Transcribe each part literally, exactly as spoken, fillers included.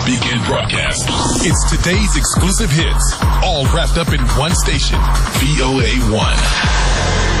Begin broadcast. It's today's exclusive hits, all wrapped up in one station, V O A one.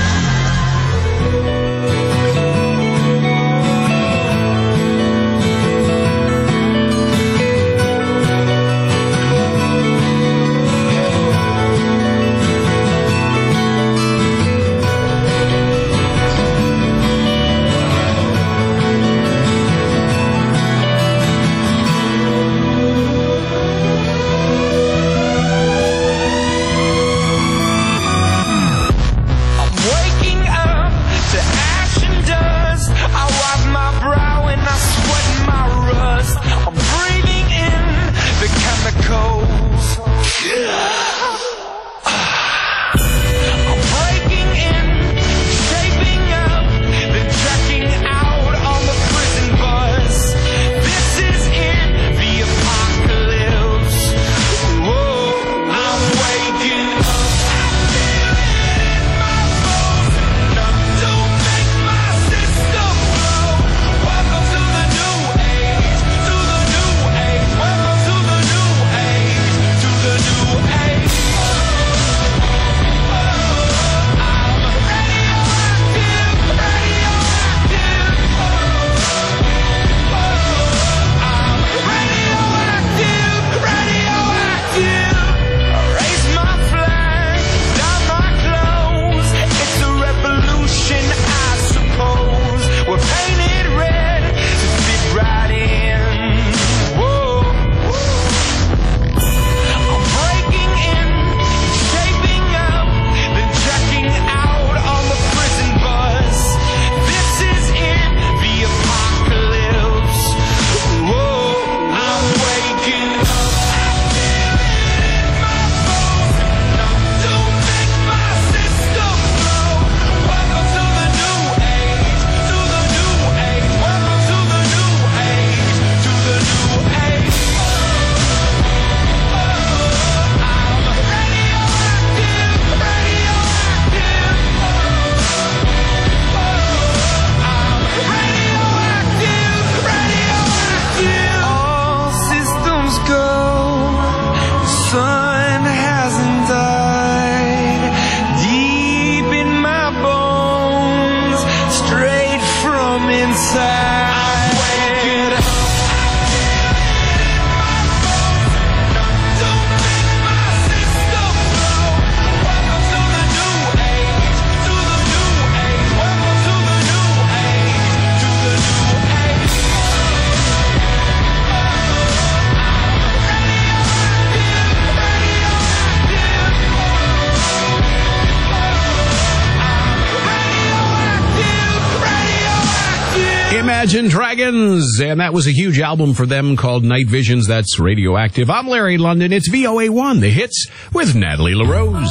Imagine Dragons, and that was a huge album for them called Night Visions. That's Radioactive. I'm Larry London. It's V O A one, the hits with Natalie LaRose.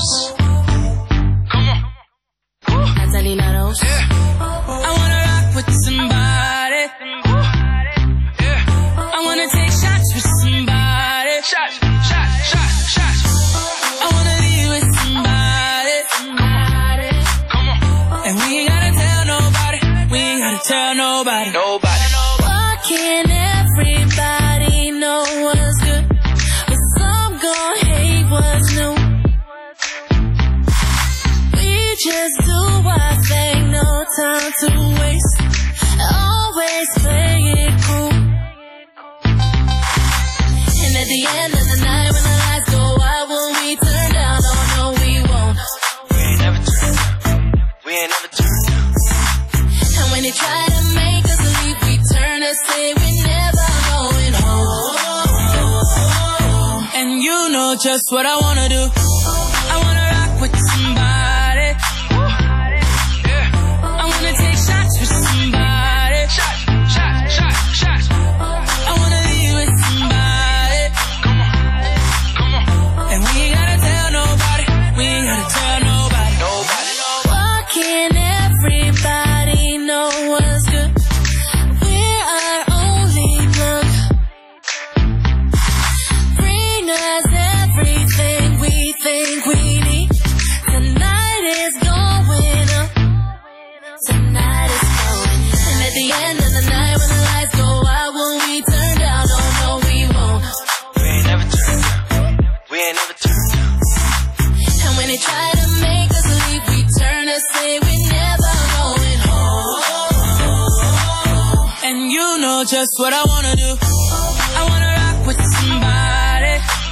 Come on. Natalie LaRose. Yeah. I wanna rock with somebody. Yeah. I wanna take shots with somebody. Shots, shots, shots, shots. I wanna be with somebody. Somebody. Come on. And we ain't gotta tell nobody. We ain't gotta tell nobody. Nobody. Why can't everybody know what's good, but some gon' hate what's new? We just do our thing, no time to waste. Always play it cool. And at the end of the night, when the lights go out, will we turn down? Oh no, we won't. We ain't never turned down. We ain't never turned down. And when they try to make us leave, we turn and say we never going home. And you know just what I wanna do. I wanna rock with somebody. Yeah. I wanna take shots with somebody. Shots, shots, shots, shots. I wanna be with somebody. Come on, come on. And we ain't gotta tell nobody. We ain't gotta tell nobody. Nobody. Why can't everybody know what's good? We're our only plug. Bring us everything we somebody.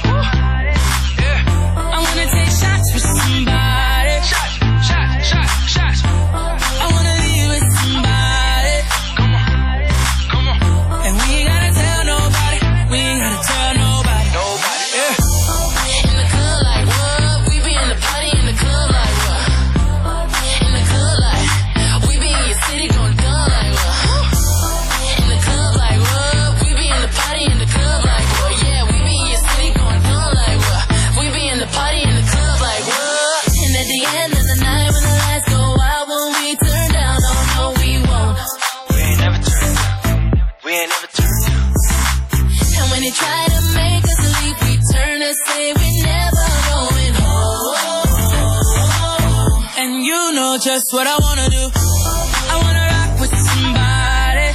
I wanna take shots with somebody. Shot, shot, shot, shot. I wanna leave with somebody. Come on, come on. And we ain't gotta tell nobody. We ain't gotta tell nobody. Nobody, yeah. In the club like what? We be in the party in the club like what? In the club like we be in your city going dumb like what? In the club like what? We be in the party in the club like what? Yeah, we be in your city going dumb like what? We be in the party in the club like what? And at the end of the night when the lights go out, when we turn down, oh no we won't. We ain't never turned down. We ain't never turned down. And when they try to make us leave, we turn and say we never going home. And you know just what I wanna do. I wanna rock with somebody.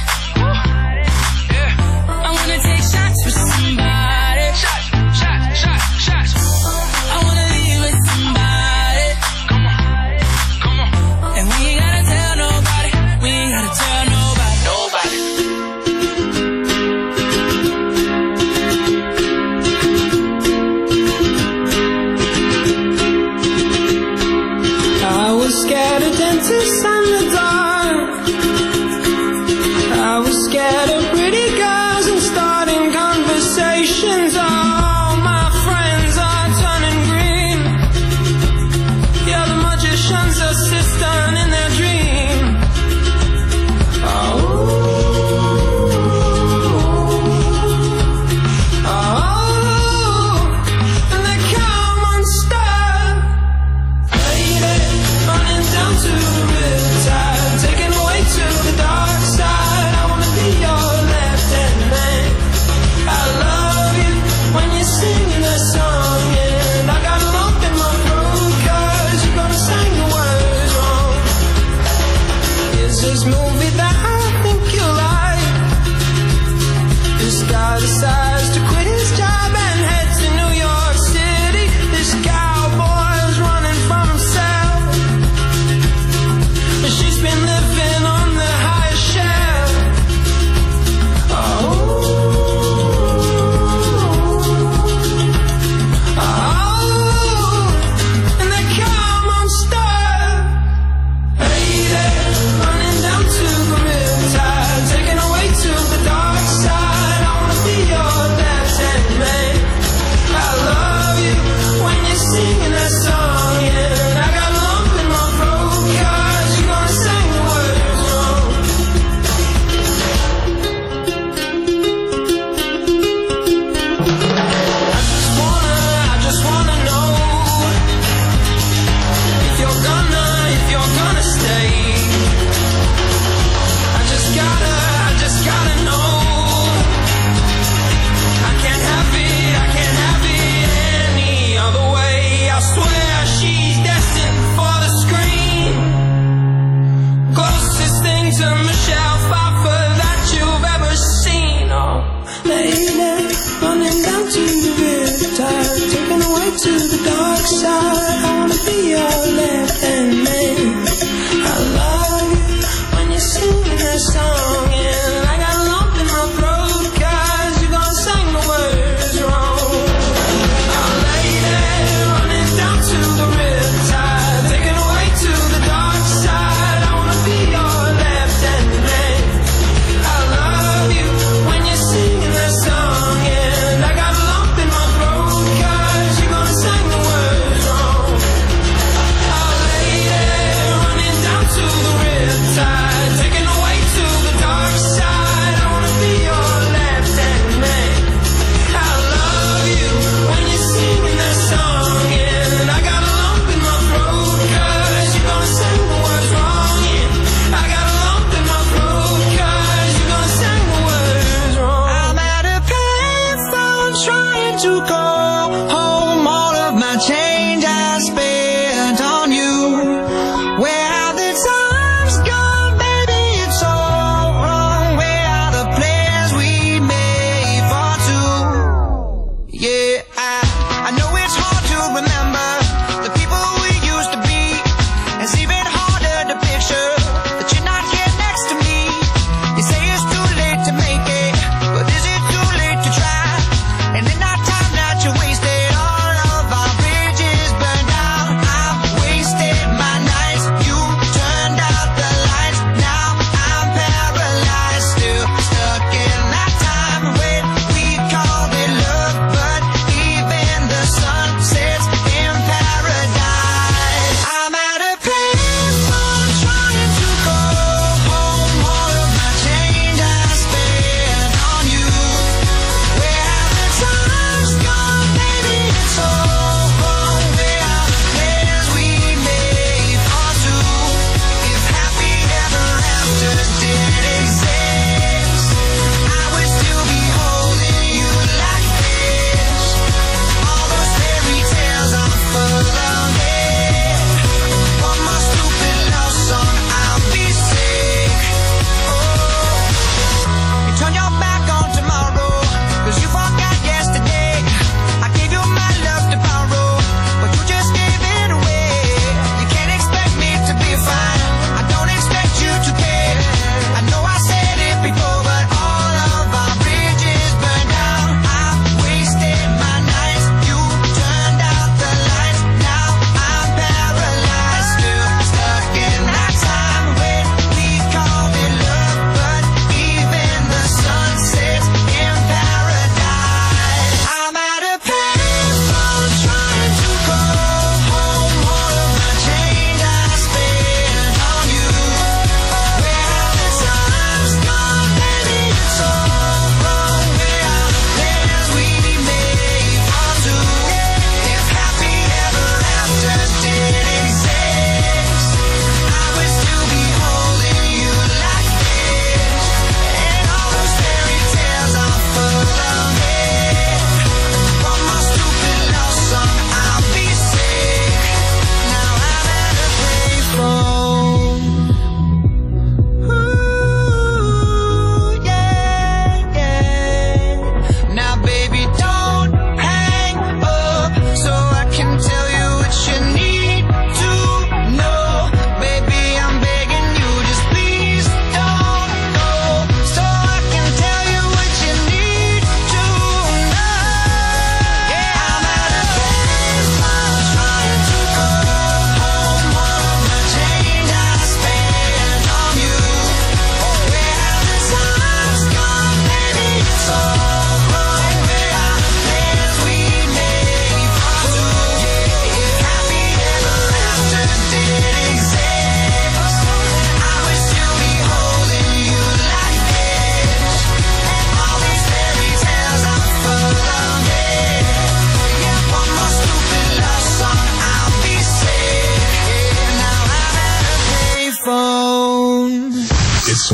Yeah. I wanna take shots with somebody. Shot, shot, shot, shot. I wanna leave with somebody. Come on, come on. And we ain't gotta tell nobody. We ain't gotta tell nobody. Nobody. I was scared of dentists and the dark. I was scared of pretty girls and starting conversations. All my friends are turning green. Yeah, the magician's assistant in their dream. Oh, oh, and they come unstuck. Lady, running down to the riptide, taken away to the dark side. I wanna be your left-hand man. I love you when you're singing that song, and I got a lump in my throat 'cause you're gonna sing the words wrong. Is this movie that I think you like? This guy decides to quit his job and head to New York City. This cowboy's running from himself. She's been living on the highest shelf. Oh, oh, and they come unstuck. Lady, running down to the riptide, taken away to the dark side. I wanna be your left-hand man. I love you when you're singing that song, and I got a lump in my throat 'cause you're gonna sing the words wrong. I just wanna, I just wanna know if you're gonna, if you're gonna stay. I just gotta, I just gotta know. I can't have it, I can't have it any other way. I swear she's destined for the screen. Closest thing to Michelle Pfeiffer that you've ever seen. Oh, lady, running down to the riptide, taken away to the dark side. I wanna be your left-hand man. I love you when you sing that song, and I got a lump in my throat 'cause you're gonna sing the words wrong. Oh, lady, running down to the riptide, taken away to the dark side. I wanna be your left-hand man. I love you when you're singing that song,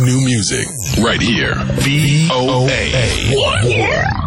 new music right here. V O A one.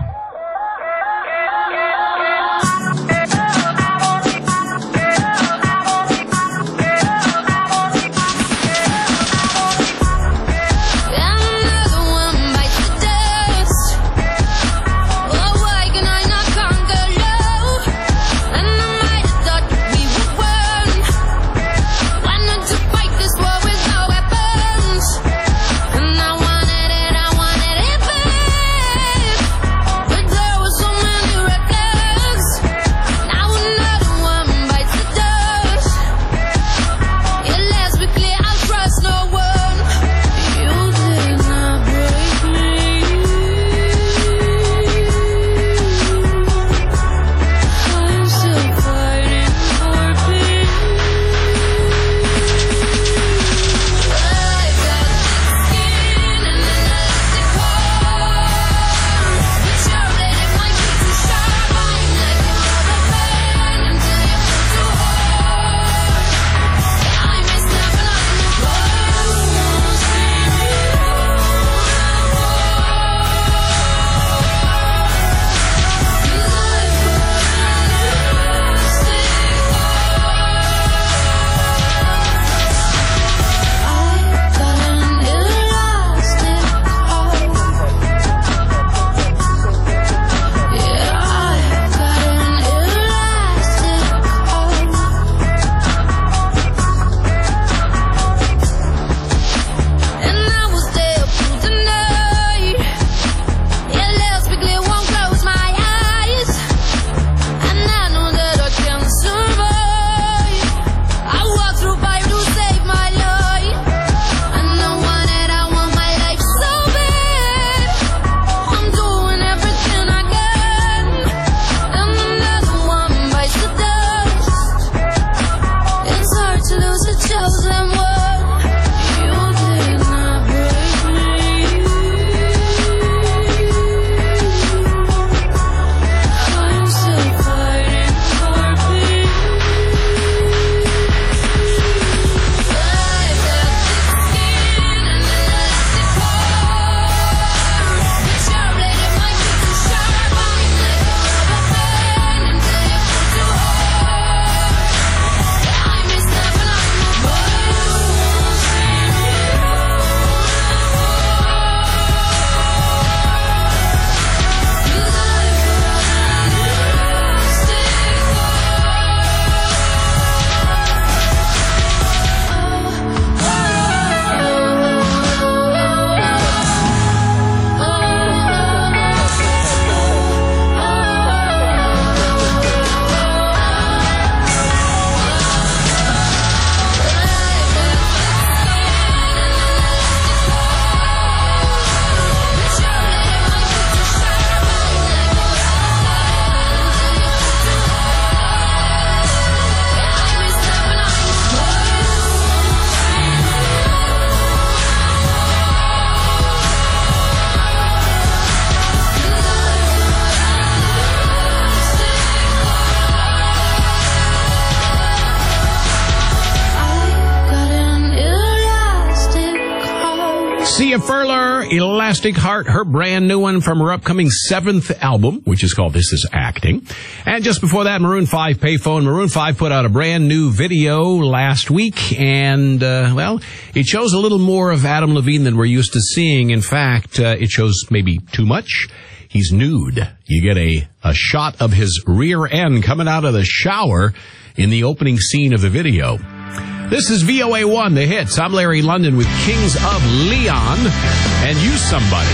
Sia Furler, Elastic Heart, her brand new one from her upcoming seventh album, which is called This Is Acting. And just before that, Maroon five Payphone. Maroon five put out a brand new video last week, and, uh, well, it shows a little more of Adam Levine than we're used to seeing. In fact, uh, it shows maybe too much. He's nude. You get a, a shot of his rear end coming out of the shower in the opening scene of the video. This is V O A one, The Hits. I'm Larry London with Kings of Leon and You Somebody.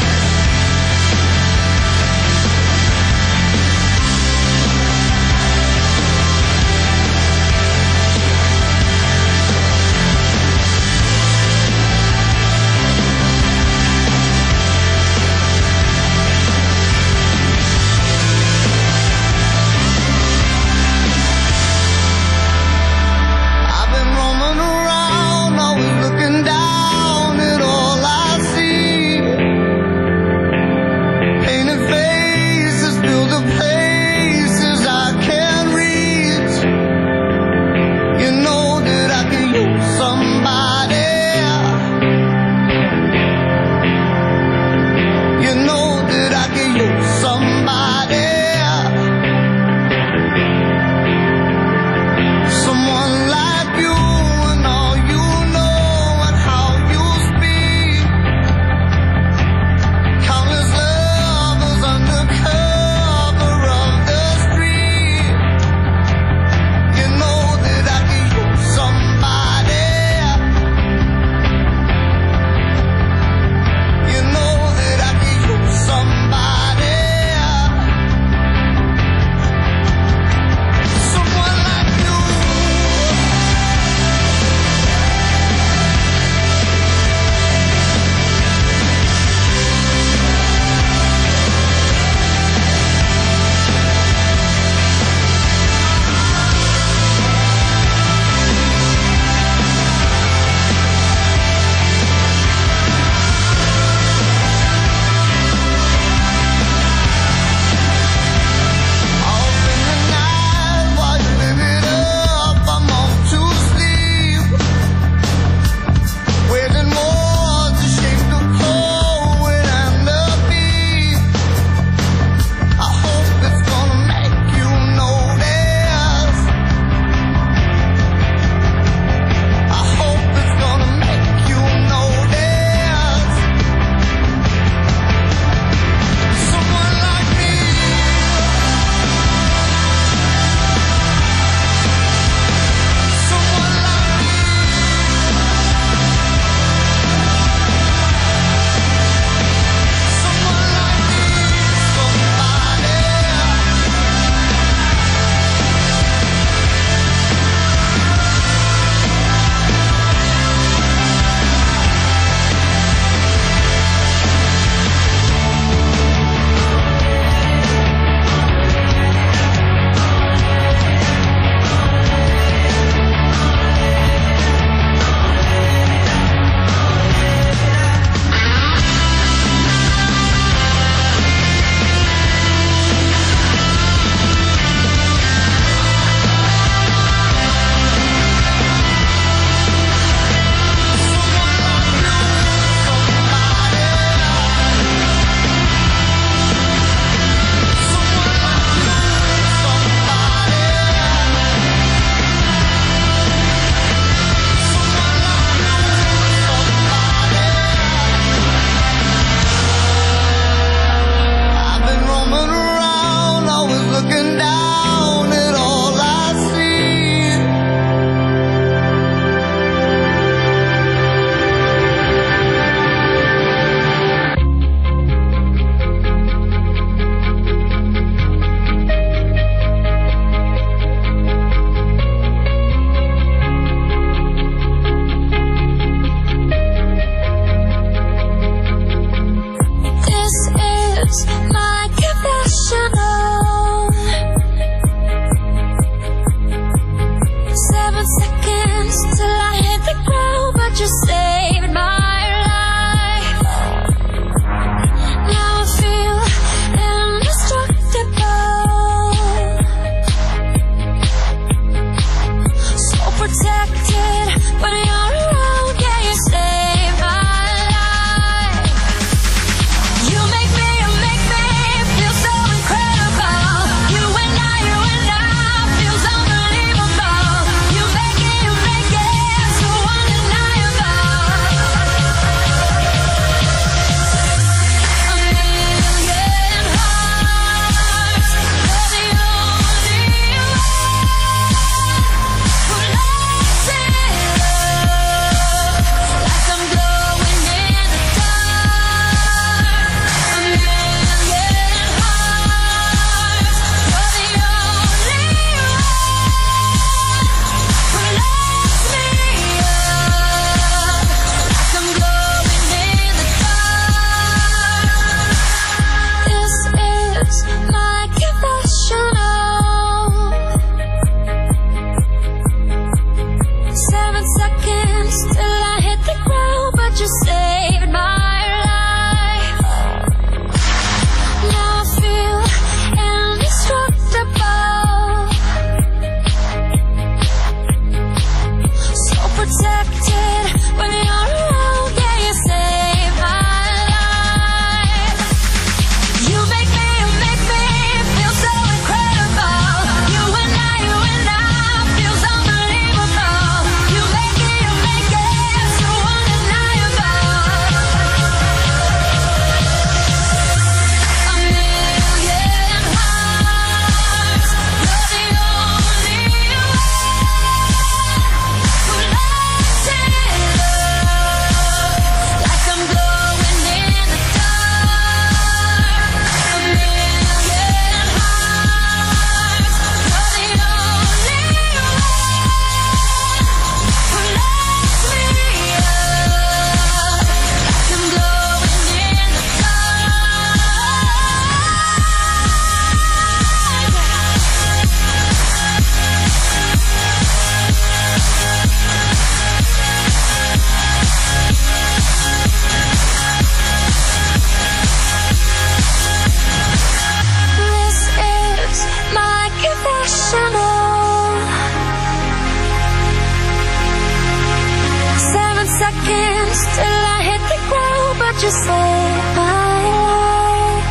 you saved my life.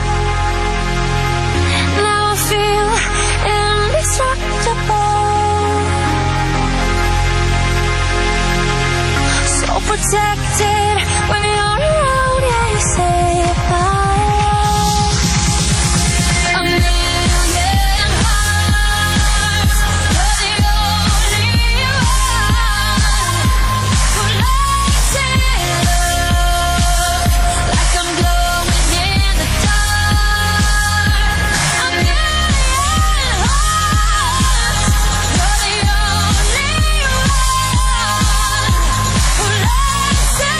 Now I feel indestructible, so protected when you're around. Yeah, you saved my life. A million hearts, but the only one who lights it up like I'm glowing in the dark. A million hearts, but the only one who lights it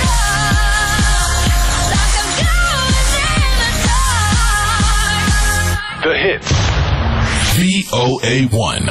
up like I'm glowing in the dark. The hits. V O A one.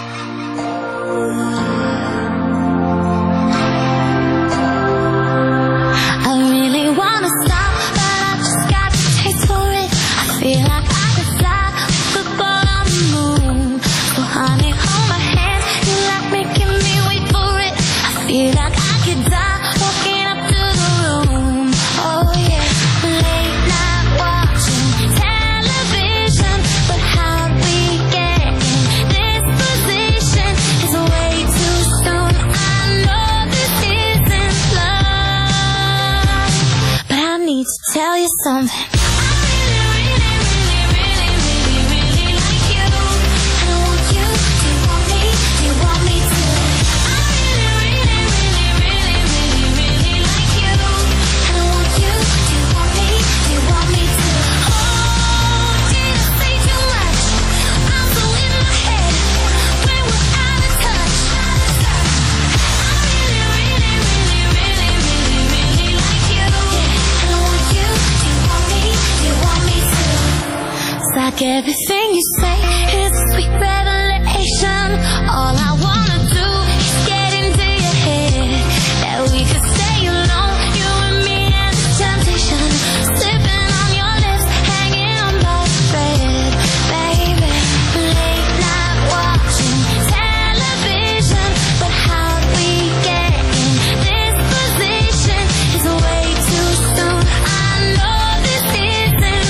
I really wanna stop, but I just got the taste for it. I feel like I could fly, could go on the moon. So honey, hold my hand, you like making me wait for it. I feel like I could die, walking up to the room. Oh yeah, late night watching television, but how'd we get in this position? It's way too soon. I know this isn't love, but I need to tell you something. I really, really, really, really, really like you. And I want you to want me, you want me too. I really, really, really, really, really like you. And I want you to want me, you want me too. Oh, did I say too much? I'm so in my head when we're out of touch. I really, really, really, really, really, really like you. And I want you to want me, you want me too. It's like everything you say is a sweet revelation. All I wanna do is get into your head, that we could stay alone, you and me and the temptation, sipping on your lips, hanging on by a thread, baby. Late night watching television, but how'd we get in this position? It's way too soon. I know this isn't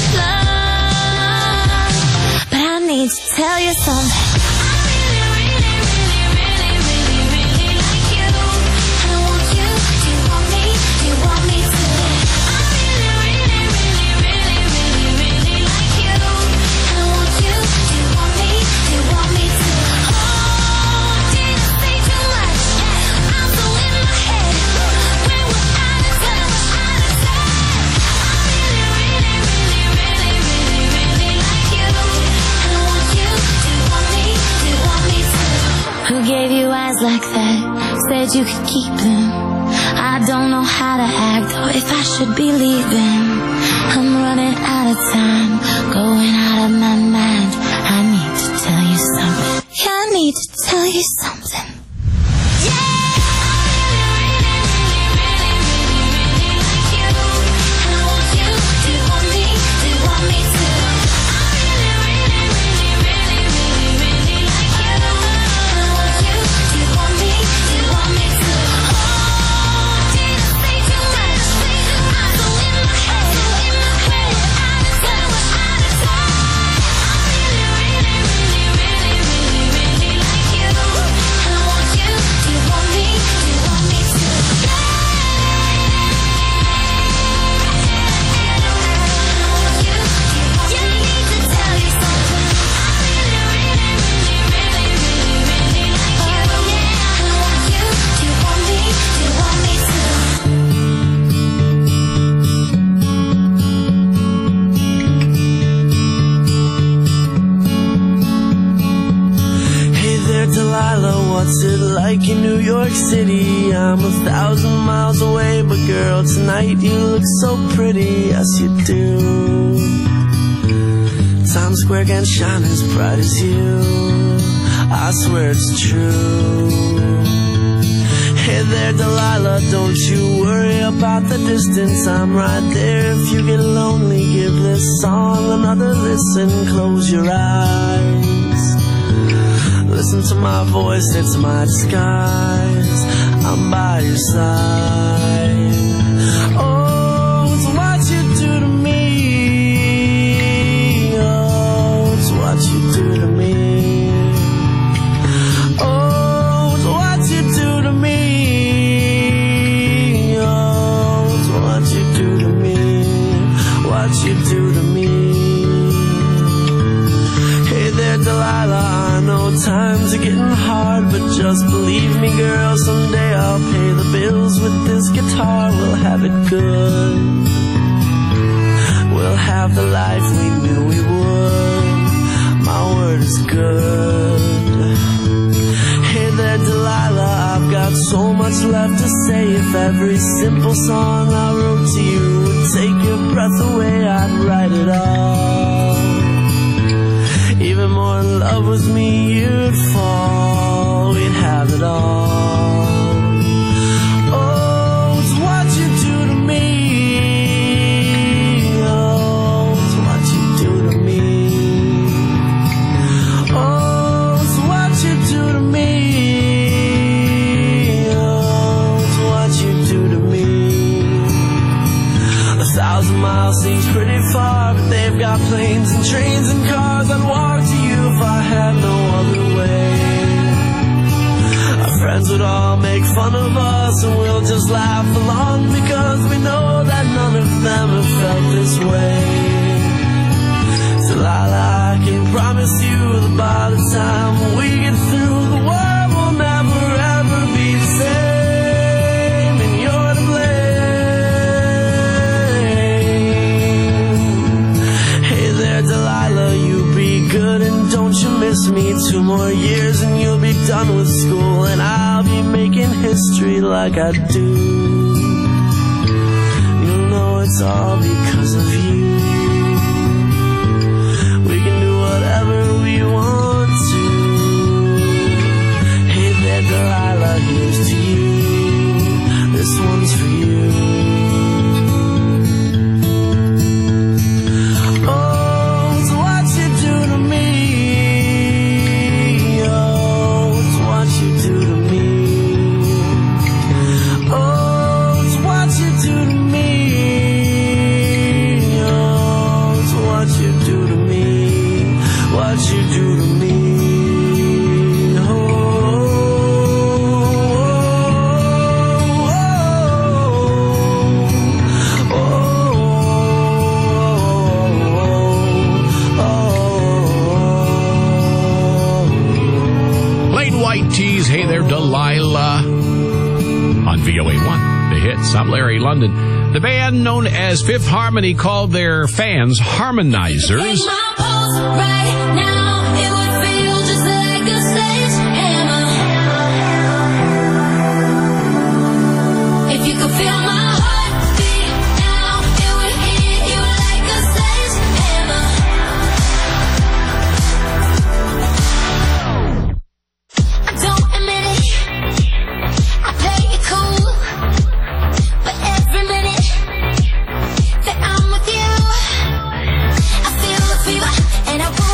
love, but I need to tell you something. I really, really, really, really, really, really like you. And I want you to want me, you want me too. I really, really, really, really, really, really like you. And I want you to want me, you want me too. Oh, did I say too much? I'm so in my head when we're out of touch, out of touch. I really, really, really, really, really, really like you. And I want you to want me, you want me too. Who gave you eyes like that? Said you could keep them. I don't know how to act or if I should be leaving. I'm running out of time, going out of my mind. I need to tell you something. Yeah, I need to tell you something. Yeah, I really, really, really, really, really like you. And I want you to want me, to want me too. I really, really, really, really, really, really like you. And I want you to want me, to want me too. Oh, did I say too much? I'm so in my head, in my head, out of touch, out of touch. I really, really, really, really, really, really like you. And I want you to want me, to want me too. Yeah, I need to tell you something. I really, really, really, really, really, really like you. And I want you to want me, to want me too. Hey there, Delilah, what's it like in New York City? I'm a thousand miles away, but girl, tonight you look so pretty, yes you do. Times Square can shine as bright as you, I swear it's true. Hey there, Delilah, don't you worry about the distance, I'm right there. If you get lonely, give this song another listen, close your eyes. Listen to my voice, it's my disguise, I'm by your side. Oh, it's there, Delilah, I know times are getting hard, but just believe me, girl, someday I'll pay the bills with this guitar. We'll have it good. We'll have the life we knew we would. My word is good. Hey there, Delilah, I've got so much left to say. If every simple song I wrote to you would take your breath away, I'd write it all. Even more in love with me, you'd fall. We'd have it all. Oh, it's what you do to me. Oh, it's what you do to me. Oh, it's what you do to me. Oh, it's what you do to me. A thousand miles seems pretty far, but they've got planes and trains and cars. I'd walk to you if I had no other way. Our friends would all make fun of us, and we'll just laugh along, because we know that none of them have felt this way. Delilah, I can promise you that by the time we get through, the world will never ever be the same, and you're to blame. Hey there, Delilah, you be good and don't you miss me. Two more years and you'll be done with school, and I'll be making history like I do. You'll know it's all because of you. We can do whatever we want to. Hey there, Delilah, here's to you. This one's for you. Oh, it's what you do to me. Oh, it's what you do to me. Oh, it's what you do to me. Oh, it's what you do to me. What you do to me. Oh, oh, oh, oh, oh. Plain White Tees, Hey There, Delilah, on V O A one, the hits. I'm Larry London. The band known as Fifth Harmony called their fans harmonizers. In my pulse right now, it would feel just like a sledgehammer. If you could feel my heartbeat now, it would hit you like a sledgehammer. I don't admit it, I play it cool, but every minute that I'm with you, I feel the fever and I won't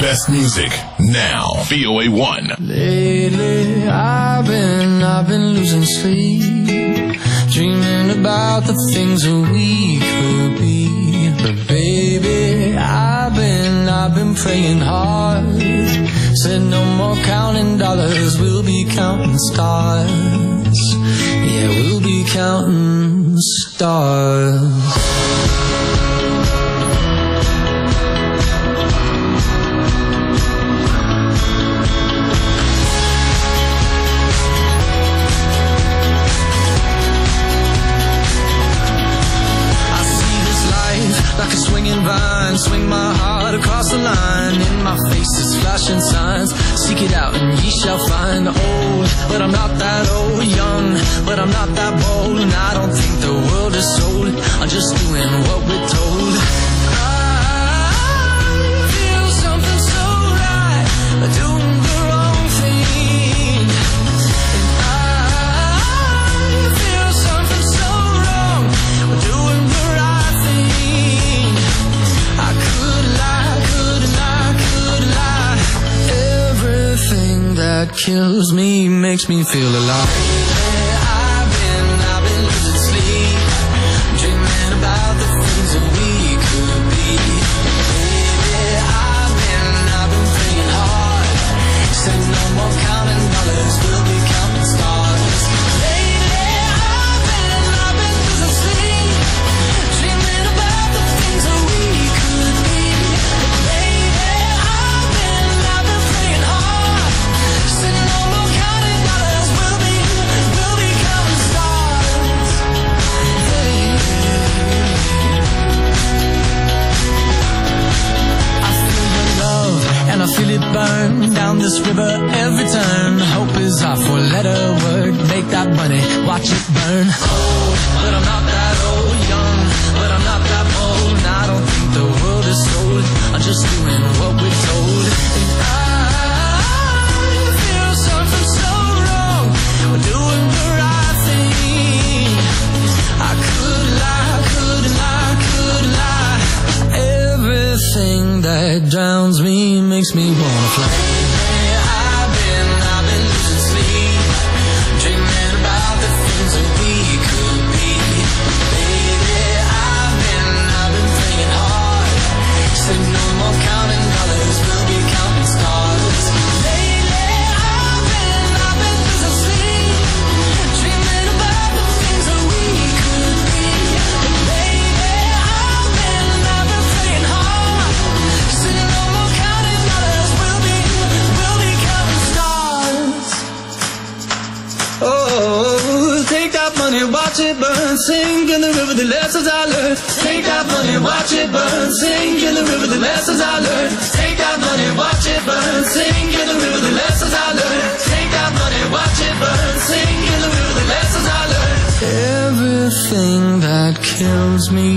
best music now. V O A one. Lately, I've been, I've been losing sleep, dreaming about the things that we could be. But baby, I've been, I've been praying hard. Said no more counting dollars, we'll be counting stars. Yeah, we'll be counting stars. Like a swinging vine, swing my heart across the line. In my face is flashing signs. Seek it out and ye shall find. Old, but I'm not that old. Young, but I'm not that bold. And I don't think the world is sold. I'm just doing what we're told. I feel something so right, doing the wrong thing. And I feel something so wrong, doing the right thing. I could lie, could lie, could lie. Everything that kills me makes me feel alive. I've been, I've been losing sleep, dreaming about the things that we could be. Baby, I've been, I've been praying hard. Said no more counting dollars, we'll be counting stars. Lately, I've been, I've been losing sleep, dreaming about the things that we could be. Baby, I've been, I've been praying hard. Said no more counting dollars, we'll be, we'll be counting stars. Hey. I feel the love and I feel it burn down this river every turn. Hope is our four-letter word. Make that money, watch it burn. Old, but I'm not that old. Young, but I'm not that bold. And I don't think the world is sold. I'm just doing what we're told. And I feel something so wrong. We're doing the right thing. I could lie, could lie, could lie. Everything that drowns me makes me wanna fly. I've been, I've been losing sleep, dreaming about the things that we could be. Baby, I've been, I've been praying hard. Said no more counting dollars, we'll be counting stars. Lately, I've been, I've been losing sleep, dreaming about the things that we could be. Baby, I've been, I've been praying hard. Said no more counting dollars, we'll be, we'll be counting stars. Oh, take that money, watch it burn, sing in the river the lessons I learned. Take that money, watch it burn, sing in the river the lessons I learned. Take that money, watch it burn, sing in the river the lessons I learned. Take that money, watch it burn, sing in the river the lessons I learned. Everything that kills me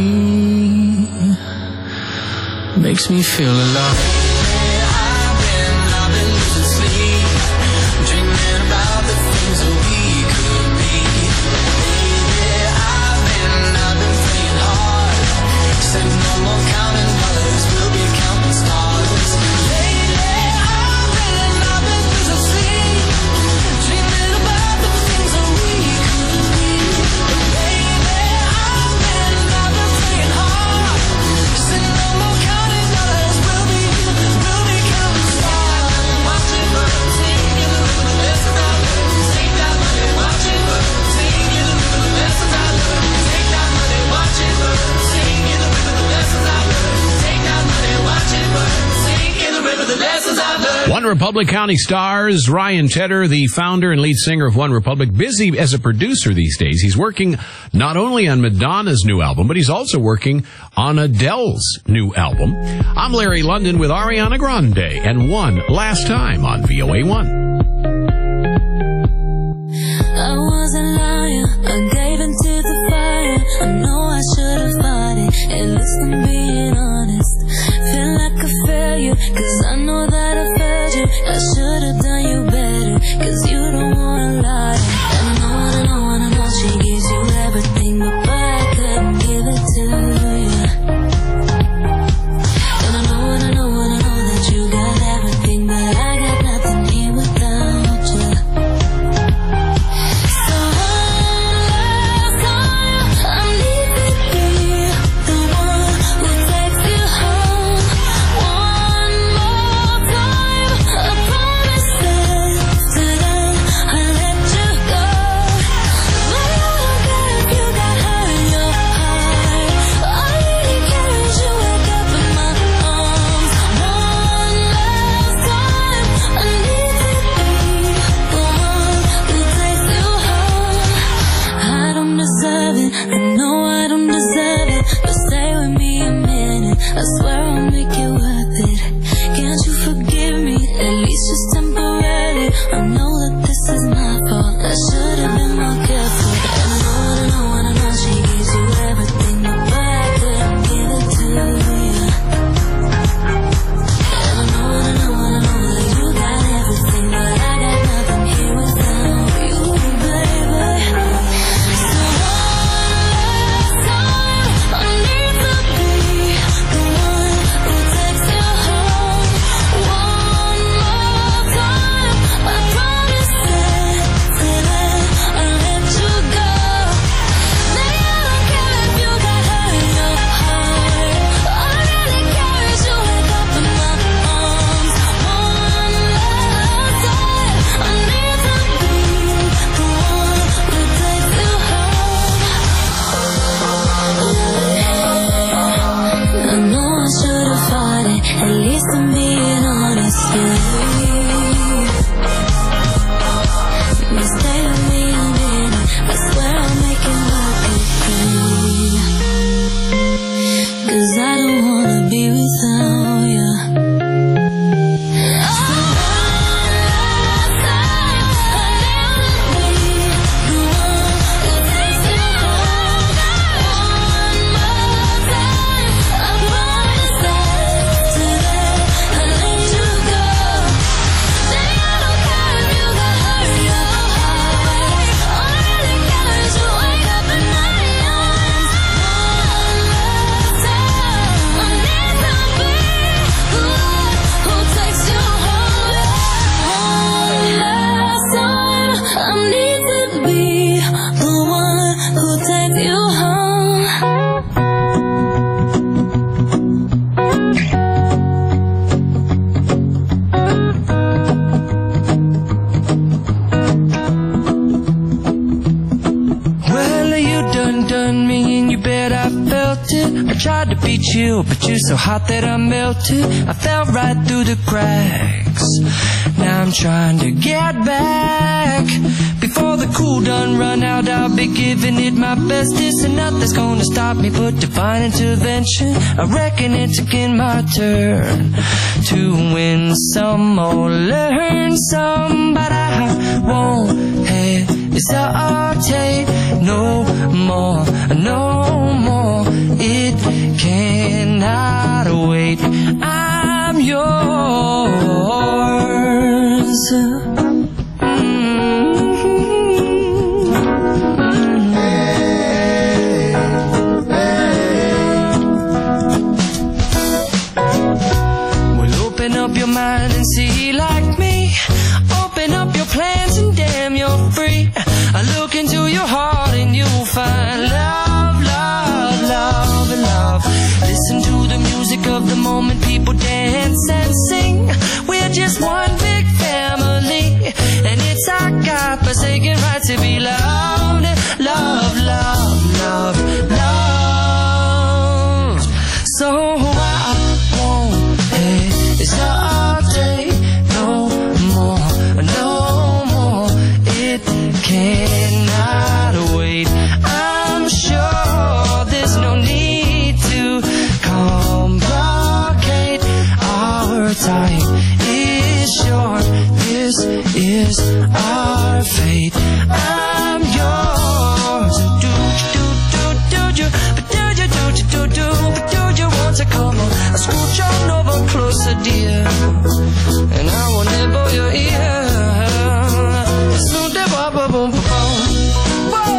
makes me feel alive. I've been, I've been losing sleep, dreaming about the things that we could be. Baby, I've been, I've been praying hard. Said no more counting dollars, we'll be counting stars. Lately, I've been, I've been losing sleep, dreaming about the things that we could be. Baby, I've been, I've been praying hard. Said no more counting dollars, we'll be, we'll be counting stars. Watch it burn, sing in the river the lessons I learned. Take that money, watch it burn, sing in the river the lessons I learned. Take that money, watch it burn, sing in the river the lessons I learned. Take that money, watch it burn, sing in the river the lessons I learned. One Republic County Stars, Ryan Tedder, the founder and lead singer of One Republic, busy as a producer these days. He's working not only on Madonna's new album, but he's also working on Adele's new album. I'm Larry London with Ariana Grande and One Last Time on V O A one. I was a liar, I gave into the fire. I know I should have fought it, at least I'm being honest. Feel like a failure, cause I know that I failed you. I should have done you better, cause you don't wanna lie. And I know, and I know, and I know she gives you everything, but boy, I couldn't give it to you. And I know, and I know, and I know that you got tried to be chill, but you're so hot that I melted. I fell right through the cracks. Now I'm trying to get back. Before the cool done run out, I'll be giving it my best. This and nothing's gonna stop me but divine intervention. I reckon it's again my turn to win some or learn some, but I won't hesitate no more, no more. It cannot wait. I'm yours. Up your mind and see like me. Open up your plans and damn, you're free. I look into your heart and you'll find love, love, love, love. Listen to the music of the moment, people dance and sing. We're just one big family, and it's our God-forsaken right to be loved. Love, love, love, love. So I won't hesitate no more, no more. It cannot wait. I'm sure there's no need to complicate. Our time is short. This is our fate. I'm yours. Do do do do do, but do you do do do do, but do you want to come on? I scooch on over closer, dear, and I will nibble your ear. So da ba ba boom ba boom. Whoa,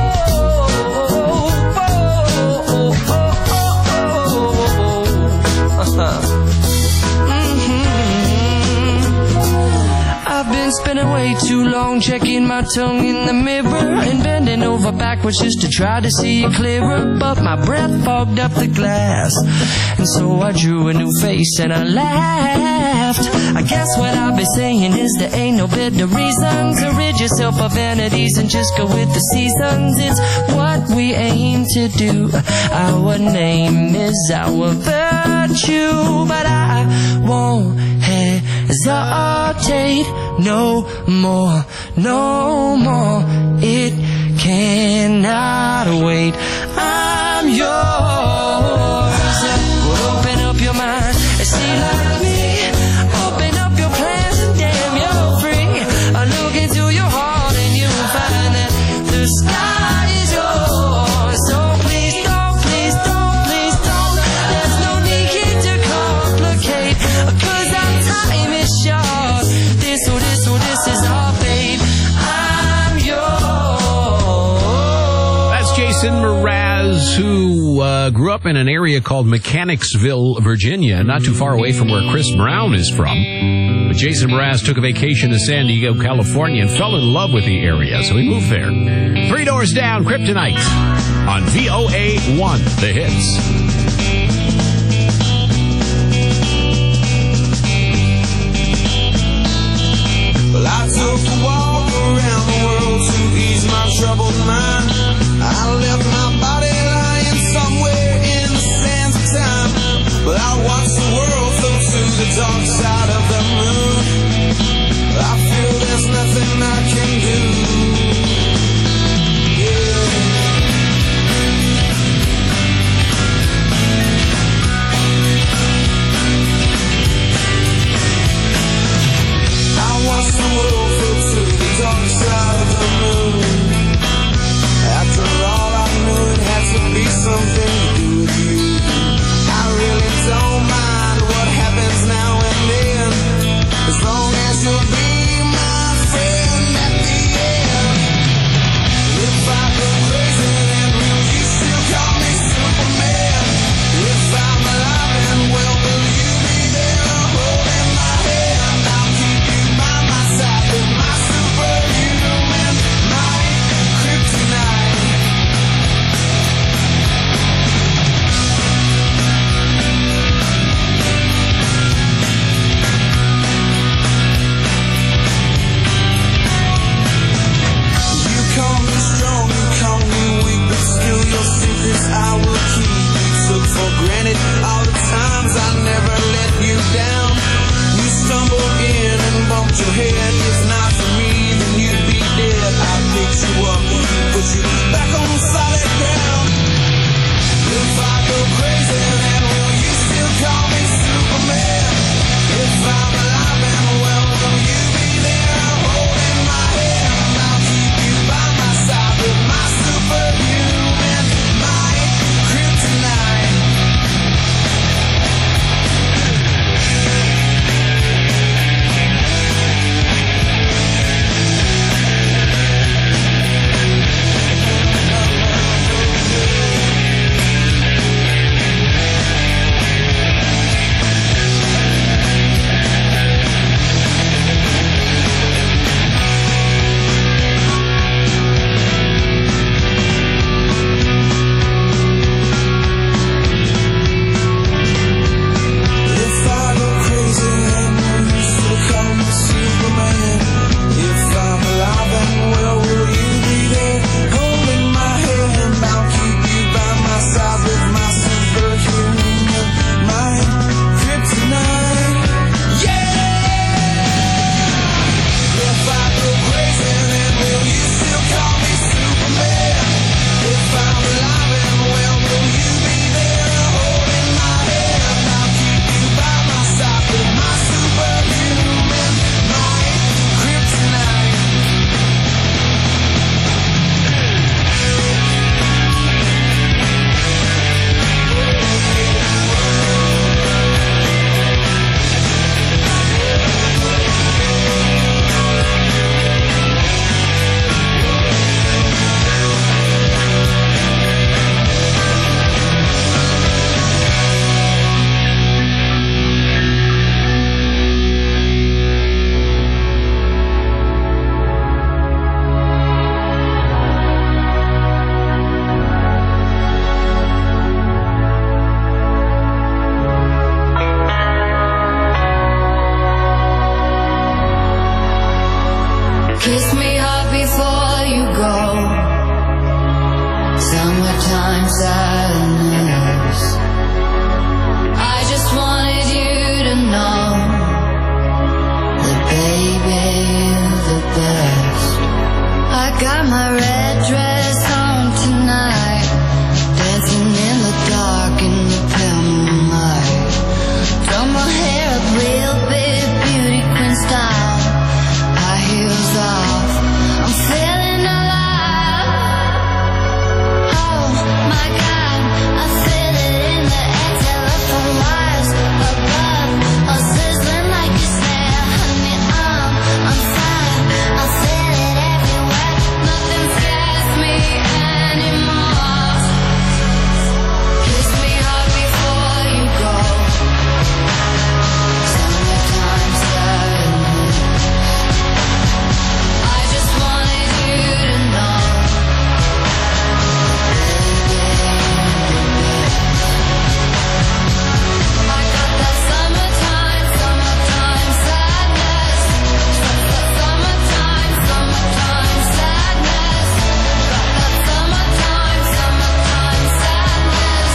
whoa, whoa, whoa. I've been spending way too long checking my tongue in the mirror and bending over backwards just to try to see it clearer, but my breath fogged up the glass, and so I drew a new face and I laughed. I guess what I'll be saying is there ain't no better reason to rid yourself of vanities and just go with the seasons. It's what we aim to do. Our name is our virtue, but I won't hesitate no more, no more. It cannot wait. I'm yours. Well, open up your mind and see like me. Open up your plans and damn, you're free. I look into your heart and you'll find that the sky is yours. So please don't, please don't, please don't. There's no need here to complicate, 'cause our time is short. This or this or this is our fate. I'm yours. That's Jason Mraz, who uh, grew up in an area called Mechanicsville, Virginia, not too far away from where Chris Brown is from. But Jason Mraz took a vacation to San Diego, California, and fell in love with the area, so he moved there. Three Doors Down, Kryptonite, on V O A one, The Hits. Well, I took a walk around the world to ease my troubled mind. I left my body lying somewhere in the sands of time, but I watched the world flow to the dark side of the moon. I feel there's nothing I can do. Something to do with you. I really don't mind what happens now and then, as long as you'll be my friend at the end. If I go crazy and will you still call me Superman? If I'm alive and well, will you be there holding my hand? I'll keep you by my side with my superhuman might, kryptonite. Kiss me hard before you go. Summertime sadness. I just wanted you to know that baby you're the best. I got my red dress on tonight, dancing in the dark in the pale moonlight. Throw my hair up real big, beauty queen style. High heels off, I'm feeling alive. Oh my God, I feel it in the air. Telephone wires above, all sizzling like a snare. Honey, I'm on fire, I feel it everywhere. Nothing scares me anymore. Kiss me hard before you go. Summertime sadness. I just wanted you to know. I got that summertime, summertime sadness. Summertime, summertime sadness. Got that summertime, summertime sadness.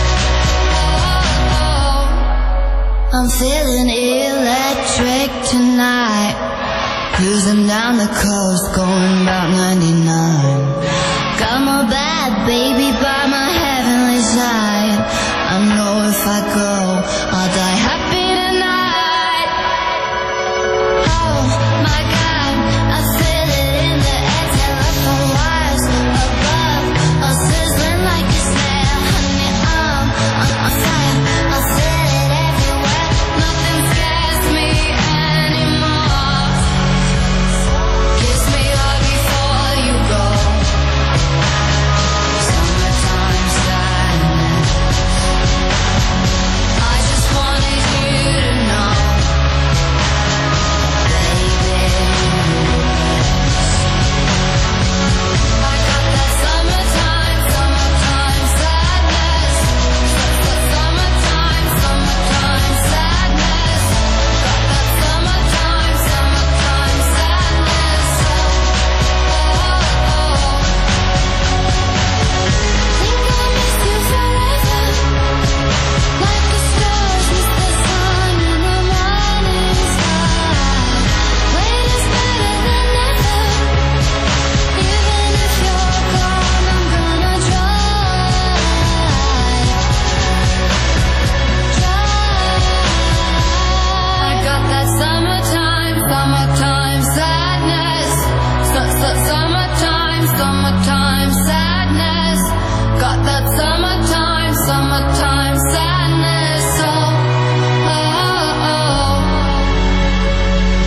Oh, I'm feeling electric tonight. Cruising down the coast, going about ninety-nine. Got my bad baby by my heavenly side. I know if I go, I'll die